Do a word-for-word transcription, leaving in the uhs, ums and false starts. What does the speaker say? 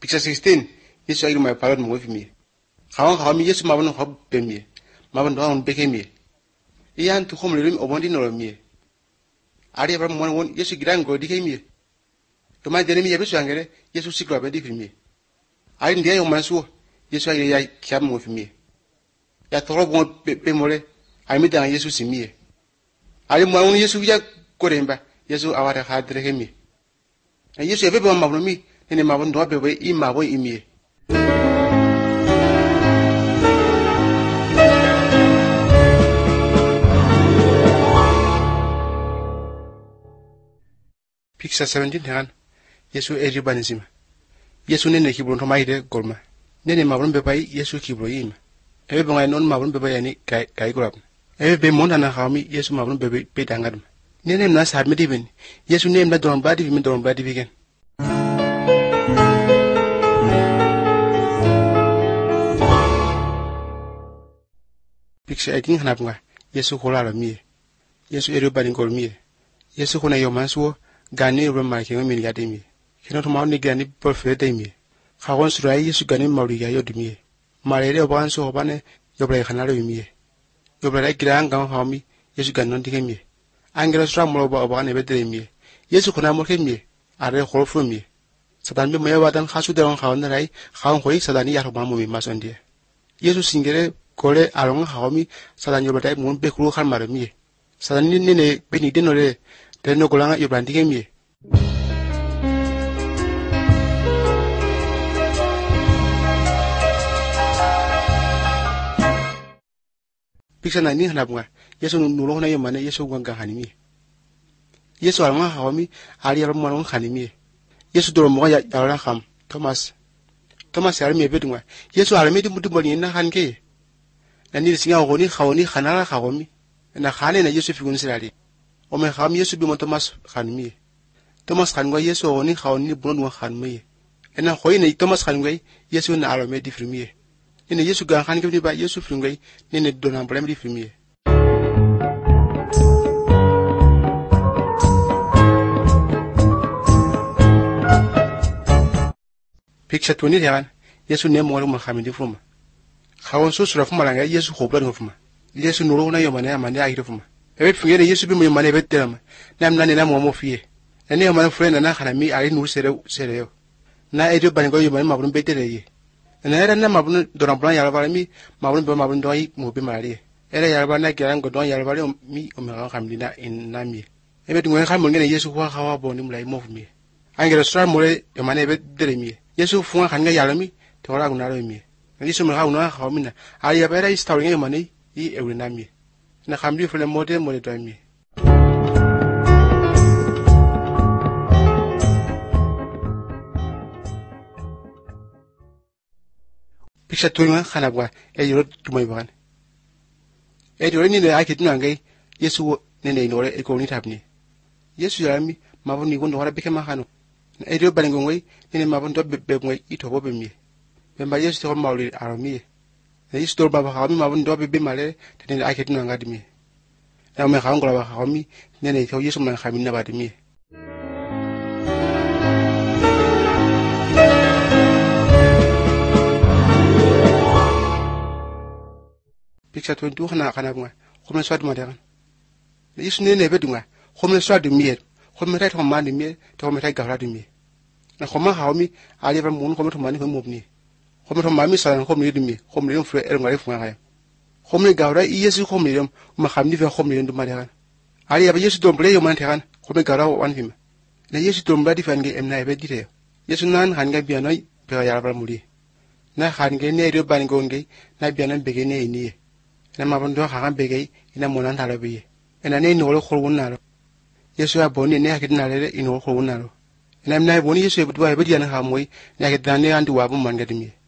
Picture sixteen, Yesu ay may parod mo mi. Kawan kawan mi Yesu mabon hob bemi. Mabon doon beke mi. Iyan tu khom lirim obondi no mi. Ari abram mon won Yesu gidan go dike mi. To ma dene mi yesu angere Yesu sikro be dike mi. Ari ndiye yo manso Yesu ay ya kyam mo mi. Ya toro bon pe more ay mi dan Yesu simi. Ari mo won Yesu ya koremba Yesu awara hadre mi. Yesu ebe ba mabon mi nene mabon do be be i mabo imi. Picture seventeen han Yesu ejibanizima. Yesu nene kibron to maide golma. Nene mabon be bay Yesu kibro yima. Ebe ba non mabon be bay yani kay kay grab. Ebe be mon na xawmi Yesu mabon be be pe dangadum. Nene na sa me diben. Yesu nem na don badi mi don badi bigen. Picture eighteen hanapnga Yesu kola mi. Yesu erubani golmi. Yesu kona yomansuo gani roma ke mi ya demi kino to mawni gani perfect demi khawon surai Yesu gani mawri ya yodmi marere oban so obane yobre khanalo mi yobre gira ngam hawmi Yesu ganon digemi angira sura mo ba obane bedre mi Yesu kona mo ke mi are khorfu mi sadan be moya wadan khasu de on khawon rai khawon khoi sadani ya roba mo mi masonde Yesu singere kole along hawmi sadan yobre mo be khuru khan mare mi sadan ni ne be ni denore Teno kolanga yobrandi kemi. Picture nineteen hanapnga Yesu nulo na yomane Yesu wanga hanimi. Yesu alanga hawami ali alam manong hanimi. Yesu doro mo ya ala kham Thomas. Thomas almi bedunga. Yesu almi di mudu boni na hanke. Nani singa ngoni khawni khanala khawmi. Na khane na Yesu figun sirali. Ome kham Yesu bi mo Thomas khanmi. Thomas khanwa Yesu oni khawni bunwa khanmi. Ena khoyne Thomas khanwai Yesu na alome di frimi. Ene Yesu ga khan ke ba Yesu frimi ne dona problem di frimi. Picture twenty yan Yesu ne mo mo khamidi fuma. Khawon so sura fuma langa Yesu khobla ngofuma. Yesu nuro na yomane amane ayire fuma. Ebe fingere Yesu bi mo mane betem nam nane na mo mo fie ene mo friend na khana mi ari nu sere sere yo na edo bango yo mane mabun betere ye na era na mabun doran plan yala bala mi mabun be mabun doyi mo be mari era yala bala kiran go don yala bala mi o me kham dina in nami ebe du ngene kham ngene Yesu kwa khawa bo ni mulai mo fumi angere stra mo le yo mane be dere mi Yesu fu khan nga yala mi to ra guna ro mi Yesu mo ha una khaw mi na ari ya bera story yo mane i ewe nami na khamdi fule mode mode domi Picture twenty khanabwa e yoro tumoy ban e yoro ni ne akit nangai Yesu ne ne nore e ko ni tabni Yesu yami maboni gondo wara beke mahano e yoro balengo ngoi ne mabon do be ngoi ito bo be mi be ma Yesu to mawli arami Yesu to baba khami mabon do be male te ne akit nangadi mi na me khang gola khami nene to Yesu man khami na badimi Picture twenty khana khana bwa khomle swad ma degan Yesu nene bedunga khomle swad mi khomle tay to mandi mi to me tay gawla dimi na khoma khawmi ali ba mun khomle to mani ko mobni khomle to mami salan khomle dimi khomle yo fre er ngare fu ngaya khomle gawra Yesu khomle yom ma khamni fe khomle ndu ma degan Ali ya Yesu domble yo man tegan khome gara wan him na Yesu domba di fange emna ebe dire Yesu nan hanga bianoi pe ya bra muri na hange ne ro ban gonge na bianan bege ne ni na ma bondo ha kan bege ina monan talabi ena ne no lo khorun na Yesu ya boni ne hakit na le ino khorun na ina na boni Yesu e budwa e bidian ha moy na hakit na ne andu wa bu man gadimi